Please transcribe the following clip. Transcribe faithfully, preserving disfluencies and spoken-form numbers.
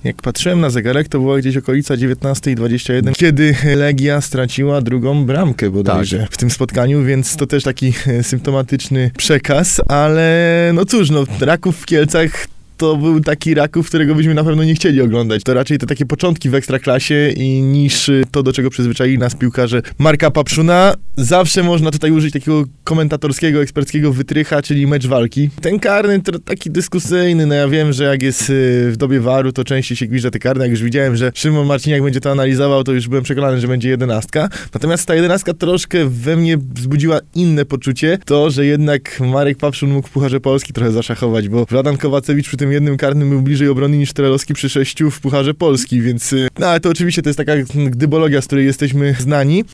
Jak patrzyłem na zegarek, to była gdzieś okolica dziewiętnasta dwadzieścia jeden, kiedy Legia straciła drugą bramkę bodajże tak. w tym spotkaniu, więc to też taki symptomatyczny przekaz, ale no cóż, no Raków w Kielcach to był taki Raków, którego byśmy na pewno nie chcieli oglądać. To raczej te takie początki w Ekstraklasie i niż to, do czego przyzwyczaili nas piłkarze Marka Papszuna. Zawsze można tutaj użyć takiego komentatorskiego, eksperckiego wytrycha, czyli mecz walki. Ten karny to taki dyskusyjny, no ja wiem, że jak jest w dobie waru, to częściej się gwizdza te karne. Jak już widziałem, że Szymon Marciniak będzie to analizował, to już byłem przekonany, że będzie jedenastka. Natomiast ta jedenastka troszkę we mnie wzbudziła inne poczucie. To, że jednak Marek Papszun mógł w Pucharze Polski trochę zaszachować, bo Vladan Kowacewicz przy tym jednym karnym był bliżej obrony niż Trelowski przy sześciu w Pucharze Polski, więc no ale to oczywiście to jest taka gdybologia, z której jesteśmy znani.